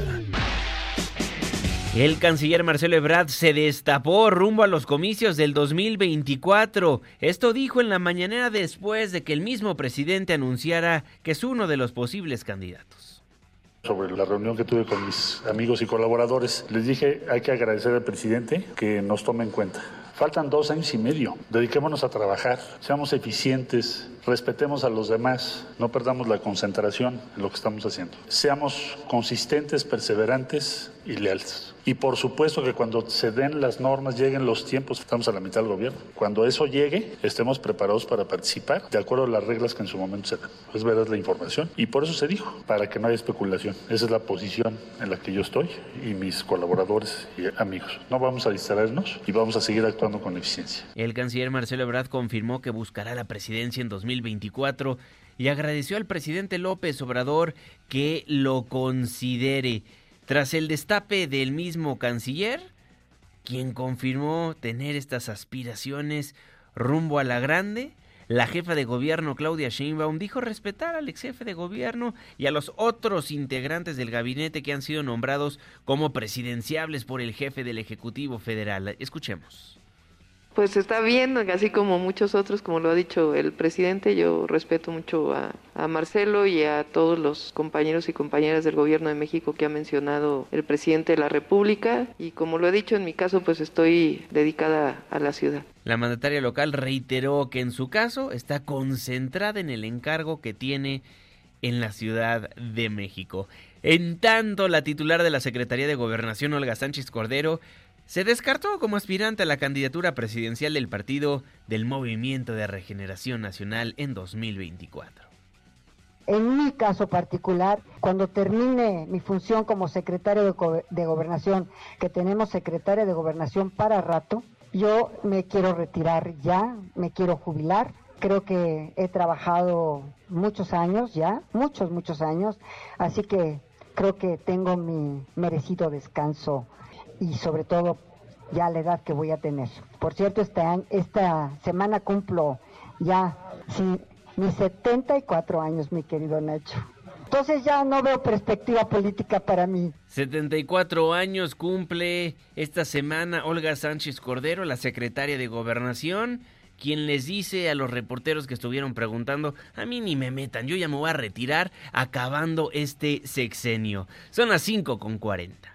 El canciller Marcelo Ebrard se destapó rumbo a los comicios del dos mil veinticuatro. Esto dijo en la mañanera después de que el mismo presidente anunciara que es uno de los posibles candidatos. Sobre la reunión que tuve con mis amigos y colaboradores, les dije, hay que agradecer al presidente que nos tome en cuenta. Faltan dos años y medio. Dediquémonos a trabajar, seamos eficientes, respetemos a los demás, no perdamos la concentración en lo que estamos haciendo. Seamos consistentes, perseverantes y leales. Y por supuesto que cuando se den las normas, lleguen los tiempos, estamos a la mitad del gobierno. Cuando eso llegue, estemos preparados para participar de acuerdo a las reglas que en su momento se dan. Es verdad la información y por eso se dijo, para que no haya especulación. Esa es la posición en la que yo estoy y mis colaboradores y amigos. No vamos a distraernos y vamos a seguir actuando con eficiencia. El canciller Marcelo Ebrard confirmó que buscará la presidencia en dos mil veinticuatro y agradeció al presidente López Obrador que lo considere. Tras el destape del mismo canciller, quien confirmó tener estas aspiraciones rumbo a la grande, la jefa de gobierno Claudia Sheinbaum dijo respetar al ex jefe de gobierno y a los otros integrantes del gabinete que han sido nombrados como presidenciables por el jefe del Ejecutivo Federal. Escuchemos. Pues está bien, así como muchos otros, como lo ha dicho el presidente, yo respeto mucho a, a Marcelo y a todos los compañeros y compañeras del gobierno de México que ha mencionado el presidente de la República y como lo he dicho en mi caso, pues estoy dedicada a la ciudad. La mandataria local reiteró que en su caso está concentrada en el encargo que tiene en la Ciudad de México. En tanto, la titular de la Secretaría de Gobernación, Olga Sánchez Cordero, se descartó como aspirante a la candidatura presidencial del partido del Movimiento de Regeneración Nacional en dos mil veinticuatro. En mi caso particular, cuando termine mi función como secretario de, go- de Gobernación, que tenemos secretaria de Gobernación para rato, yo me quiero retirar ya, me quiero jubilar. Creo que he trabajado muchos años ya, muchos, muchos años, así que creo que tengo mi merecido descanso y sobre todo ya la edad que voy a tener. Por cierto, este año, esta semana cumplo ya sí, mis setenta y cuatro años, mi querido Nacho. Entonces ya no veo perspectiva política para mí. setenta y cuatro años cumple esta semana Olga Sánchez Cordero, la secretaria de Gobernación, quien les dice a los reporteros que estuvieron preguntando, a mí ni me metan, yo ya me voy a retirar acabando este sexenio. Son las cinco con cuarenta.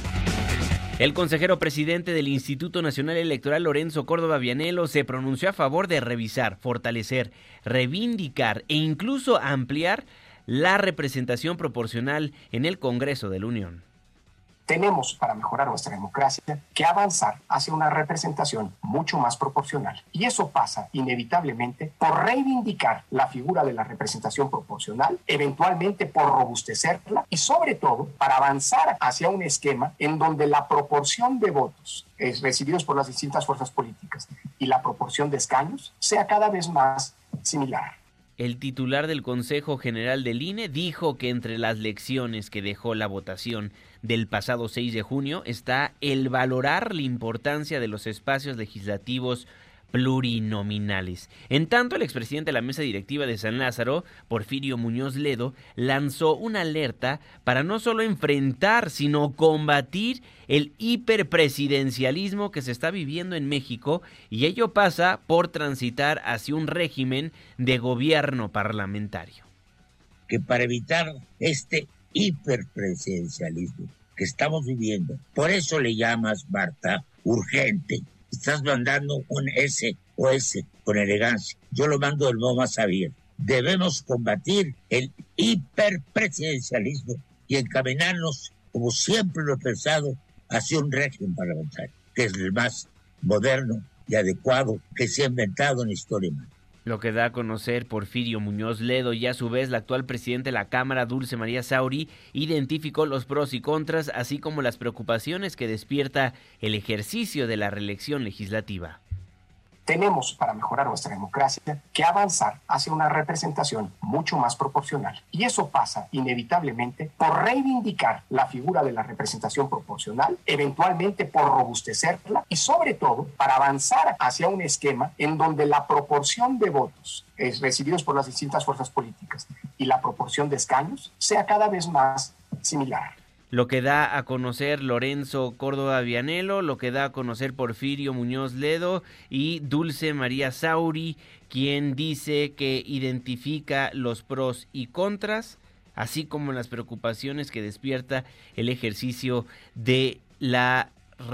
El consejero presidente del Instituto Nacional Electoral, Lorenzo Córdoba Vianello, se pronunció a favor de revisar, fortalecer, reivindicar e incluso ampliar la representación proporcional en el Congreso de la Unión. Tenemos, para mejorar nuestra democracia, que avanzar hacia una representación mucho más proporcional. Y eso pasa inevitablemente por reivindicar la figura de la representación proporcional, eventualmente por robustecerla y sobre todo para avanzar hacia un esquema en donde la proporción de votos eh, recibidos por las distintas fuerzas políticas y la proporción de escaños sea cada vez más similar. El titular del Consejo General del I N E dijo que entre las lecciones que dejó la votación del pasado seis de junio está el valorar la importancia de los espacios legislativos plurinominales. En tanto, el expresidente de la mesa directiva de San Lázaro, Porfirio Muñoz Ledo, lanzó una alerta para no solo enfrentar, sino combatir el hiperpresidencialismo que se está viviendo en México, y ello pasa por transitar hacia un régimen de gobierno parlamentario. Que para evitar este hiperpresidencialismo que estamos viviendo, por eso le llamas, Marta, urgente. Estás mandando un S O S con elegancia. Yo lo mando del modo más abierto. Debemos combatir el hiperpresidencialismo y encaminarnos, como siempre lo he pensado, hacia un régimen parlamentario, que es el más moderno y adecuado que se ha inventado en la historia humana. Lo que da a conocer Porfirio Muñoz Ledo, y a su vez la actual presidenta de la Cámara, Dulce María Sauri, identificó los pros y contras, así como las preocupaciones que despierta el ejercicio de la reelección legislativa. Tenemos, para mejorar nuestra democracia, que avanzar hacia una representación mucho más proporcional. Y eso pasa inevitablemente por reivindicar la figura de la representación proporcional, eventualmente por robustecerla y sobre todo para avanzar hacia un esquema en donde la proporción de votos eh, recibidos por las distintas fuerzas políticas y la proporción de escaños sea cada vez más similar. Lo que da a conocer Lorenzo Córdoba Vianello, lo que da a conocer Porfirio Muñoz Ledo y Dulce María Sauri, quien dice que identifica los pros y contras, así como las preocupaciones que despierta el ejercicio de la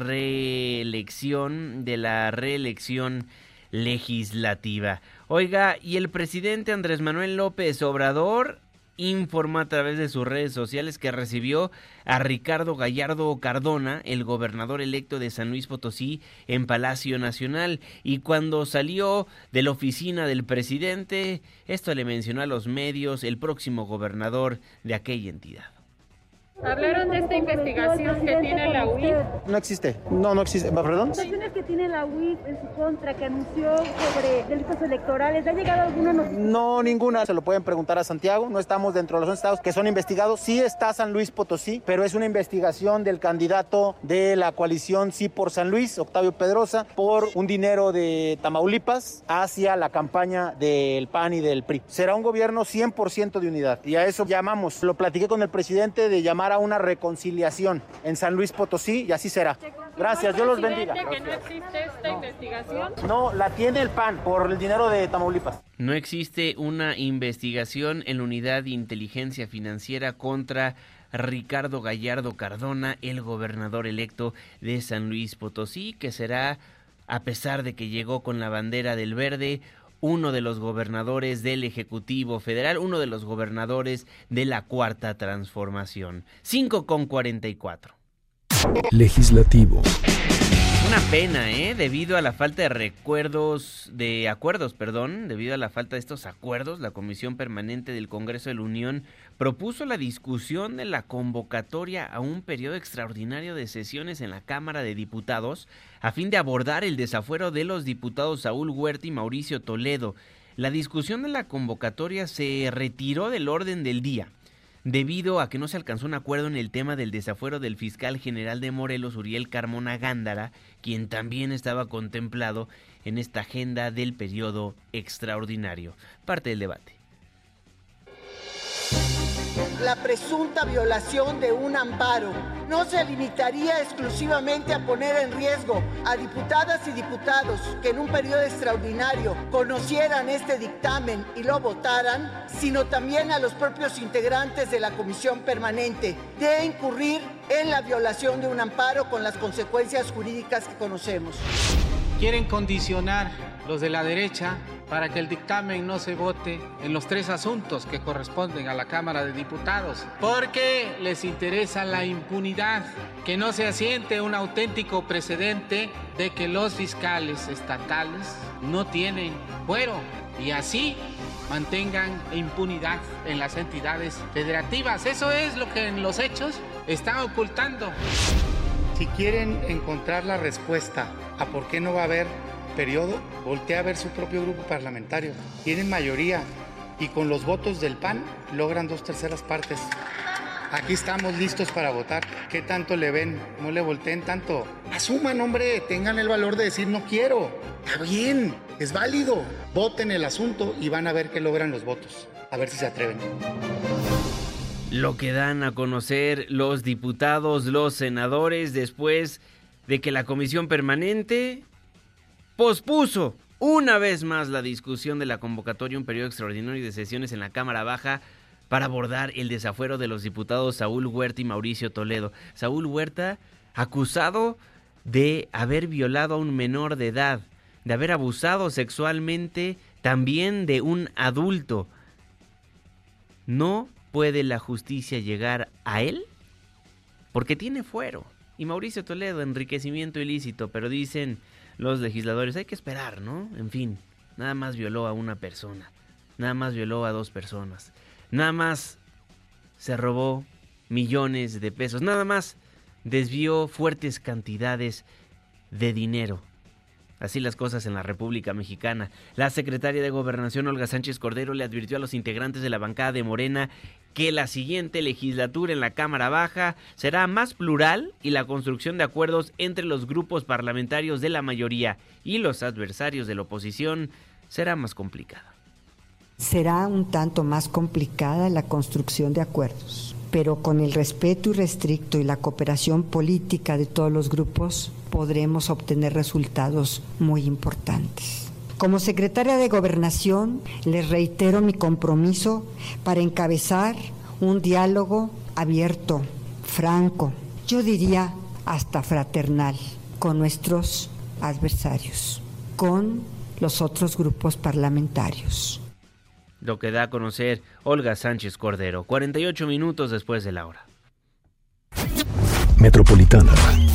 reelección, de la reelección legislativa. Oiga, y el presidente Andrés Manuel López Obrador informa a través de sus redes sociales que recibió a Ricardo Gallardo Cardona, el gobernador electo de San Luis Potosí, en Palacio Nacional, y cuando salió de la oficina del presidente, esto le mencionó a los medios el próximo gobernador de aquella entidad. ¿Hablaron de esta investigación que tiene la U I F? No existe, no, no existe, ¿perdón? Las acciones que tiene la U I F en su contra, que anunció sobre delitos electorales, ¿ha llegado alguna noticia? No, ninguna, se lo pueden preguntar a Santiago, no estamos dentro de los estados que son investigados, sí está San Luis Potosí, pero es una investigación del candidato de la coalición Sí por San Luis, Octavio Pedrosa, por un dinero de Tamaulipas hacia la campaña del P A N y del P R I. Será un gobierno cien por ciento de unidad, y a eso llamamos, lo platiqué con el presidente de llamar a una reconciliación en San Luis Potosí y así será. Gracias, Dios los bendiga. ¿Que no existe esta investigación? No, la tiene el P A N por el dinero de Tamaulipas. No existe una investigación en la Unidad de Inteligencia Financiera contra Ricardo Gallardo Cardona, el gobernador electo de San Luis Potosí, que será, a pesar de que llegó con la bandera del verde, uno de los gobernadores del Ejecutivo Federal, uno de los gobernadores de la Cuarta Transformación. cinco con cuarenta y cuatro. Legislativo. Una pena, ¿eh? Debido a la falta de recuerdos, de acuerdos, perdón, debido a la falta de estos acuerdos, la Comisión Permanente del Congreso de la Unión propuso la discusión de la convocatoria a un periodo extraordinario de sesiones en la Cámara de Diputados a fin de abordar el desafuero de los diputados Saúl Huerta y Mauricio Toledo. La discusión de la convocatoria se retiró del orden del día debido a que no se alcanzó un acuerdo en el tema del desafuero del fiscal general de Morelos, Uriel Carmona Gándara, quien también estaba contemplado en esta agenda del periodo extraordinario. Parte del debate. La presunta violación de un amparo no se limitaría exclusivamente a poner en riesgo a diputadas y diputados que en un periodo extraordinario conocieran este dictamen y lo votaran, sino también a los propios integrantes de la Comisión Permanente de incurrir en la violación de un amparo con las consecuencias jurídicas que conocemos. Quieren condicionar los de la derecha para que el dictamen no se vote en los tres asuntos que corresponden a la Cámara de Diputados, porque les interesa la impunidad, que no se asiente un auténtico precedente de que los fiscales estatales no tienen fuero y así mantengan impunidad en las entidades federativas. Eso es lo que en los hechos están ocultando. Si quieren encontrar la respuesta a por qué no va a haber periodo, voltea a ver su propio grupo parlamentario. Tienen mayoría y con los votos del P A N logran dos terceras partes. Aquí estamos listos para votar. ¿Qué tanto le ven? No le volteen tanto. Asuman, hombre, tengan el valor de decir no quiero. Está bien, es válido. Voten el asunto y van a ver que logran los votos. A ver si se atreven. Lo que dan a conocer los diputados, los senadores, después de que la Comisión Permanente pospuso una vez más la discusión de la convocatoria a un periodo extraordinario de sesiones en la Cámara Baja para abordar el desafuero de los diputados Saúl Huerta y Mauricio Toledo. Saúl Huerta, acusado de haber violado a un menor de edad, de haber abusado sexualmente también de un adulto. ¿No puede la justicia llegar a él? Porque tiene fuero. Y Mauricio Toledo, enriquecimiento ilícito, pero dicen los legisladores, hay que esperar, ¿no? En fin, nada más violó a una persona, nada más violó a dos personas, nada más se robó millones de pesos, nada más desvió fuertes cantidades de dinero. Así las cosas en la República Mexicana. La secretaria de Gobernación, Olga Sánchez Cordero, le advirtió a los integrantes de la bancada de Morena que la siguiente legislatura en la Cámara Baja será más plural y la construcción de acuerdos entre los grupos parlamentarios de la mayoría y los adversarios de la oposición será más complicada. Será un tanto más complicada la construcción de acuerdos, pero con el respeto irrestricto y la cooperación política de todos los grupos podremos obtener resultados muy importantes. Como secretaria de Gobernación, les reitero mi compromiso para encabezar un diálogo abierto, franco, yo diría hasta fraternal, con nuestros adversarios, con los otros grupos parlamentarios. Lo que da a conocer Olga Sánchez Cordero, cuarenta y ocho minutos después de la hora. Metropolitana.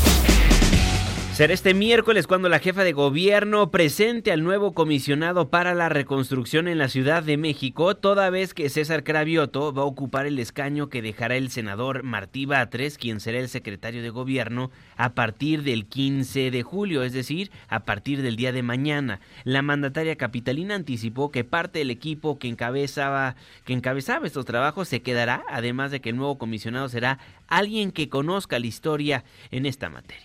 Será este miércoles cuando la jefa de gobierno presente al nuevo comisionado para la reconstrucción en la Ciudad de México, toda vez que César Cravioto va a ocupar el escaño que dejará el senador Martí Batres, quien será el secretario de gobierno a partir del quince de julio, es decir, a partir del día de mañana. La mandataria capitalina anticipó que parte del equipo que encabezaba, que encabezaba estos trabajos se quedará, además de que el nuevo comisionado será alguien que conozca la historia en esta materia.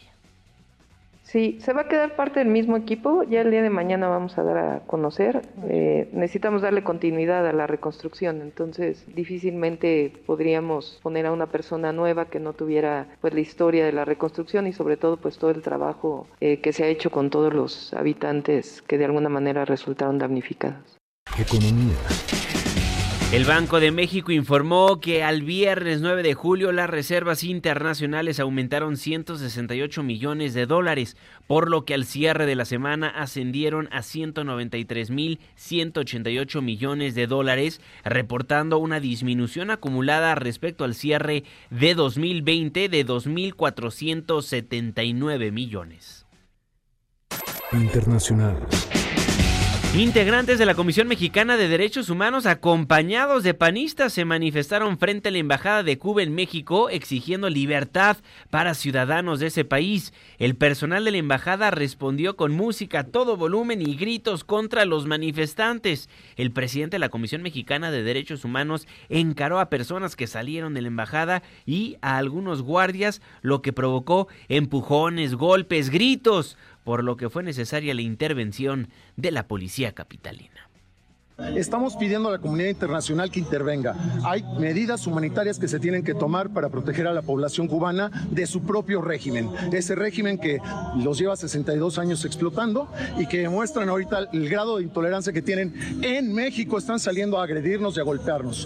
Sí, se va a quedar parte del mismo equipo, ya el día de mañana vamos a dar a conocer, eh, necesitamos darle continuidad a la reconstrucción, entonces difícilmente podríamos poner a una persona nueva que no tuviera pues la historia de la reconstrucción y sobre todo pues todo el trabajo eh, que se ha hecho con todos los habitantes que de alguna manera resultaron damnificados. Economía. El Banco de México informó que al viernes nueve de julio las reservas internacionales aumentaron ciento sesenta y ocho millones de dólares, por lo que al cierre de la semana ascendieron a ciento noventa y tres mil ciento ochenta y ocho millones de dólares, reportando una disminución acumulada respecto al cierre de dos mil veinte de dos mil cuatrocientos setenta y nueve millones. Internacional. Integrantes de la Comisión Mexicana de Derechos Humanos, acompañados de panistas, se manifestaron frente a la Embajada de Cuba en México exigiendo libertad para ciudadanos de ese país. El personal de la embajada respondió con música a todo volumen y gritos contra los manifestantes. El presidente de la Comisión Mexicana de Derechos Humanos encaró a personas que salieron de la embajada y a algunos guardias, lo que provocó empujones, golpes, gritos, por lo que fue necesaria la intervención de la policía capitalina. Estamos pidiendo a la comunidad internacional que intervenga. Hay medidas humanitarias que se tienen que tomar para proteger a la población cubana de su propio régimen. Ese régimen que los lleva sesenta y dos años explotando y que demuestran ahorita el grado de intolerancia que tienen en México. Están saliendo a agredirnos y a golpearnos.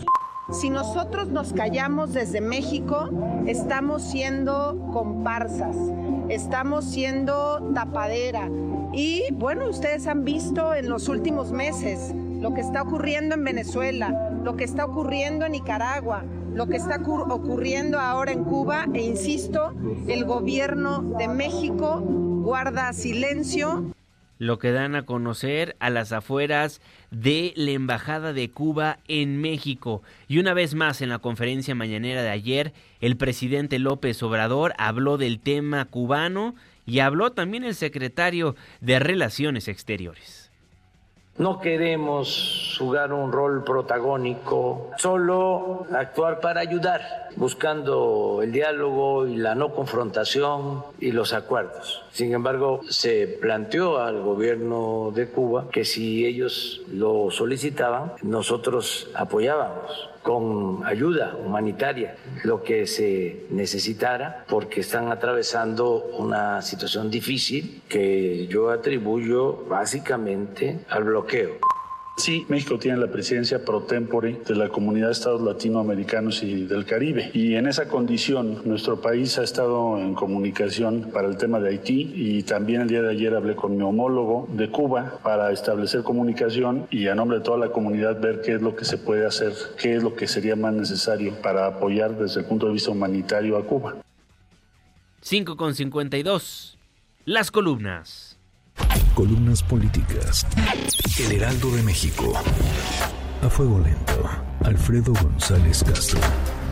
Si nosotros nos callamos desde México, estamos siendo comparsas, estamos siendo tapadera. Y bueno, ustedes han visto en los últimos meses lo que está ocurriendo en Venezuela, lo que está ocurriendo en Nicaragua, lo que está ocurriendo ahora en Cuba, e insisto, el gobierno de México guarda silencio. Lo que dan a conocer a las afueras de la Embajada de Cuba en México. Y una vez más, en la conferencia mañanera de ayer, el presidente López Obrador habló del tema cubano y habló también el secretario de Relaciones Exteriores. No queremos jugar un rol protagónico, solo actuar para ayudar, buscando el diálogo y la no confrontación y los acuerdos. Sin embargo, se planteó al gobierno de Cuba que si ellos lo solicitaban, nosotros apoyábamos con ayuda humanitaria lo que se necesitara, porque están atravesando una situación difícil que yo atribuyo básicamente al bloqueo. Sí, México tiene la presidencia pro tempore de la Comunidad de Estados Latinoamericanos y del Caribe. Y en esa condición, nuestro país ha estado en comunicación para el tema de Haití, y también el día de ayer hablé con mi homólogo de Cuba para establecer comunicación y a nombre de toda la comunidad ver qué es lo que se puede hacer, qué es lo que sería más necesario para apoyar desde el punto de vista humanitario a Cuba. cinco con cincuenta y dos. Las columnas. Columnas políticas. El Heraldo de México. A fuego lento. Alfredo González Castro.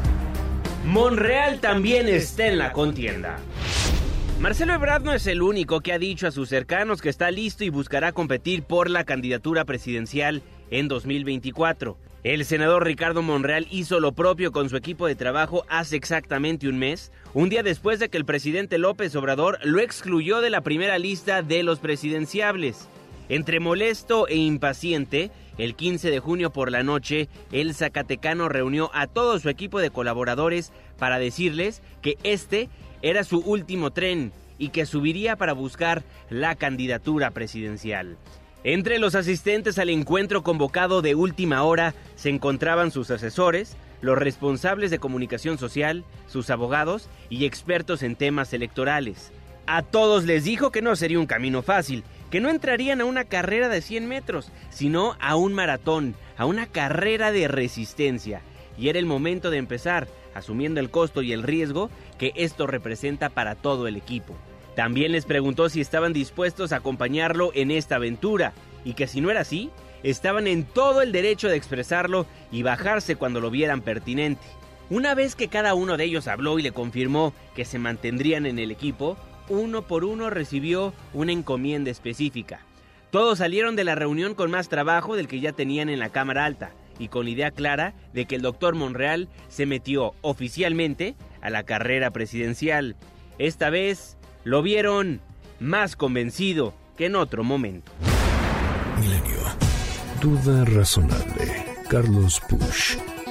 Monreal también está en la contienda. Marcelo Ebrard no es el único que ha dicho a sus cercanos que está listo y buscará competir por la candidatura presidencial en dos mil veinticuatro. El senador Ricardo Monreal hizo lo propio con su equipo de trabajo hace exactamente un mes, un día después de que el presidente López Obrador lo excluyó de la primera lista de los presidenciables. Entre molesto e impaciente, el quince de junio por la noche, el zacatecano reunió a todo su equipo de colaboradores para decirles que este era su último tren y que subiría para buscar la candidatura presidencial. Entre los asistentes al encuentro convocado de última hora se encontraban sus asesores, los responsables de comunicación social, sus abogados y expertos en temas electorales. A todos les dijo que no sería un camino fácil, que no entrarían a una carrera de cien metros, sino a un maratón, a una carrera de resistencia. Y era el momento de empezar, asumiendo el costo y el riesgo que esto representa para todo el equipo. También les preguntó si estaban dispuestos a acompañarlo en esta aventura, y que si no era así, estaban en todo el derecho de expresarlo y bajarse cuando lo vieran pertinente. Una vez que cada uno de ellos habló y le confirmó que se mantendrían en el equipo, uno por uno recibió una encomienda específica. Todos salieron de la reunión con más trabajo del que ya tenían en la Cámara Alta, y con la idea clara de que el doctor Monreal se metió oficialmente a la carrera presidencial. Esta vez lo vieron más convencido que en otro momento. Milenio. Duda razonable. Carlos Push.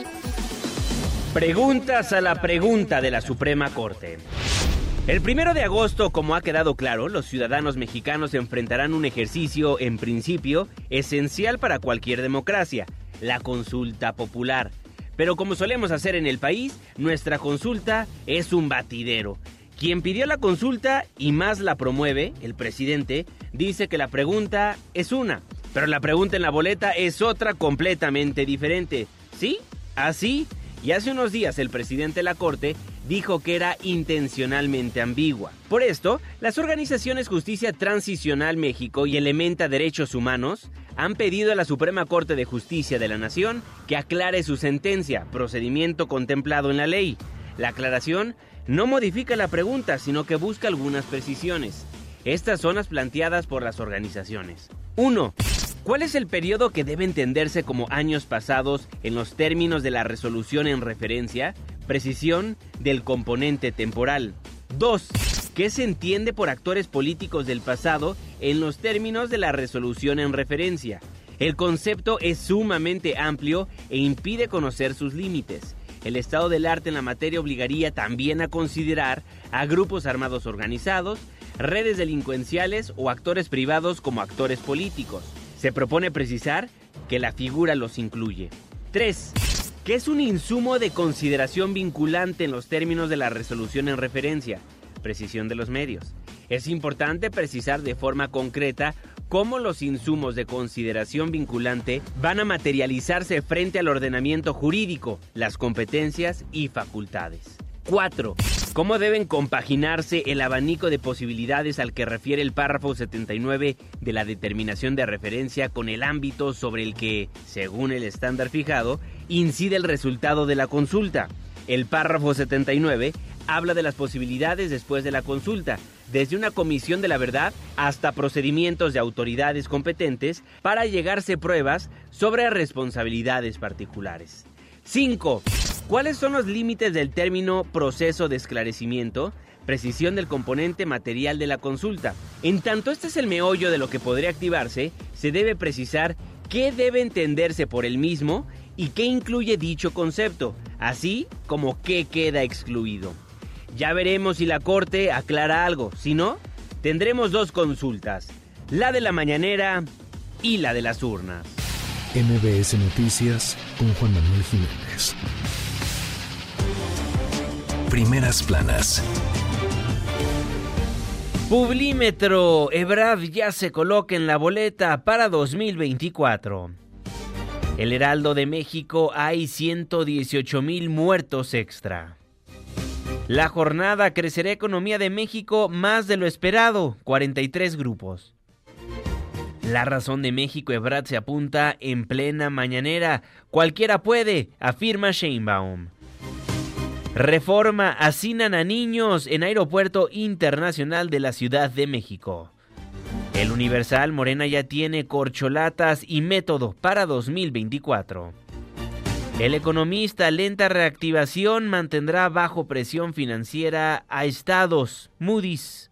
Preguntas a la pregunta de la Suprema Corte. El primero de agosto, como ha quedado claro, los ciudadanos mexicanos enfrentarán un ejercicio, en principio, esencial para cualquier democracia, la consulta popular. Pero como solemos hacer en el país, nuestra consulta es un batidero. Quien pidió la consulta y más la promueve, el presidente, dice que la pregunta es una, pero la pregunta en la boleta es otra completamente diferente. ¿Sí? ¿Así? Y hace unos días el presidente de la Corte dijo que era intencionalmente ambigua. Por esto, las organizaciones Justicia Transicional México y Elementa Derechos Humanos han pedido a la Suprema Corte de Justicia de la Nación que aclare su sentencia, procedimiento contemplado en la ley. La aclaración no modifica la pregunta, sino que busca algunas precisiones. Estas son las planteadas por las organizaciones. uno. ¿Cuál es el periodo que debe entenderse como años pasados en los términos de la resolución en referencia? Precisión del componente temporal. dos. ¿Qué se entiende por actores políticos del pasado en los términos de la resolución en referencia? El concepto es sumamente amplio e impide conocer sus límites. El estado del arte en la materia obligaría también a considerar a grupos armados organizados, redes delincuenciales o actores privados como actores políticos. Se propone precisar que la figura los incluye. tres. ¿Qué es un insumo de consideración vinculante en los términos de la resolución en referencia? Precisión de los medios. Es importante precisar de forma concreta cómo los insumos de consideración vinculante van a materializarse frente al ordenamiento jurídico, las competencias y facultades. cuatro. ¿Cómo deben compaginarse el abanico de posibilidades al que refiere el párrafo setenta y nueve de la determinación de referencia con el ámbito sobre el que, según el estándar fijado, incide el resultado de la consulta? El párrafo setenta y nueve habla de las posibilidades después de la consulta, desde una comisión de la verdad hasta procedimientos de autoridades competentes para llegarse pruebas sobre responsabilidades particulares. cinco. ¿Cuáles son los límites del término proceso de esclarecimiento? Precisión del componente material de la consulta. En tanto este es el meollo de lo que podría activarse, se debe precisar qué debe entenderse por el mismo y qué incluye dicho concepto, así como qué queda excluido. Ya veremos si la Corte aclara algo, si no, tendremos dos consultas, la de la mañanera y la de las urnas. M B S Noticias con Juan Manuel Jiménez. Primeras planas. Publímetro. Ebrard ya se coloca en la boleta para dos mil veinticuatro. El Heraldo de México, hay ciento dieciocho mil muertos extra. La jornada crecerá economía de México más de lo esperado, cuarenta y tres grupos. La Razón de México, Ebrard se apunta en plena mañanera. Cualquiera puede, afirma Sheinbaum. Reforma, hacinan a niños en Aeropuerto Internacional de la Ciudad de México. El Universal, Morena ya tiene corcholatas y método para dos mil veinticuatro. El Economista, lenta reactivación mantendrá bajo presión financiera a estados. Moody's.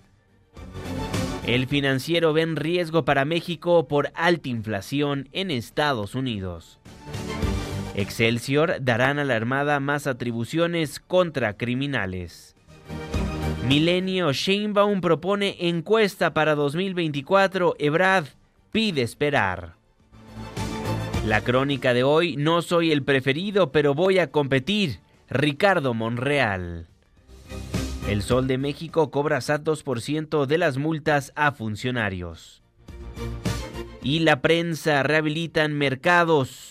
El Financiero, ven riesgo para México por alta inflación en Estados Unidos. Excelsior, darán a la Armada más atribuciones contra criminales. Milenio, Sheinbaum propone encuesta para dos mil veinticuatro, Ebrard pide esperar. La Crónica de hoy, no soy el preferido, pero voy a competir, Ricardo Monreal. El Sol de México, cobra S A T dos por ciento de las multas a funcionarios. Y La Prensa, rehabilitan mercados.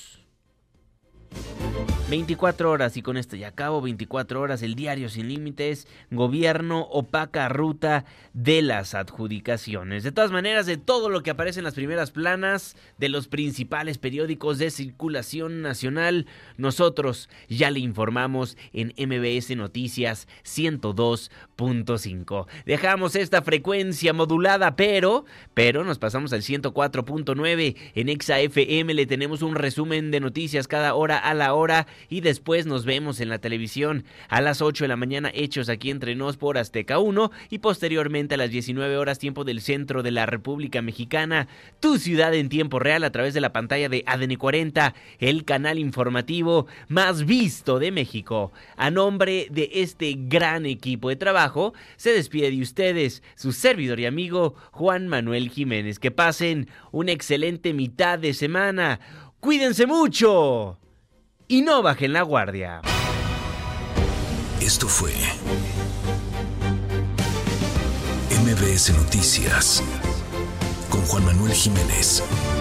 veinticuatro horas, y con esto ya acabo, veinticuatro horas, el diario sin límites, gobierno opaca ruta de las adjudicaciones. De todas maneras, de todo lo que aparece en las primeras planas de los principales periódicos de circulación nacional, nosotros ya le informamos en M B S Noticias ciento dos punto cinco. Dejamos esta frecuencia modulada, pero, pero nos pasamos al ciento cuatro punto nueve. En Exa F M le tenemos un resumen de noticias cada hora a la hora. Y después nos vemos en la televisión a las ocho de la mañana, Hechos aquí entre nos por Azteca uno, y posteriormente a las diecinueve horas, tiempo del centro de la República Mexicana, tu ciudad en tiempo real a través de la pantalla de A D N cuarenta, el canal informativo más visto de México. A nombre de este gran equipo de trabajo, se despide de ustedes su servidor y amigo Juan Manuel Jiménez. Que pasen una excelente mitad de semana. ¡Cuídense mucho! Y no bajen la guardia. Esto fue M B S Noticias con Juan Manuel Jiménez.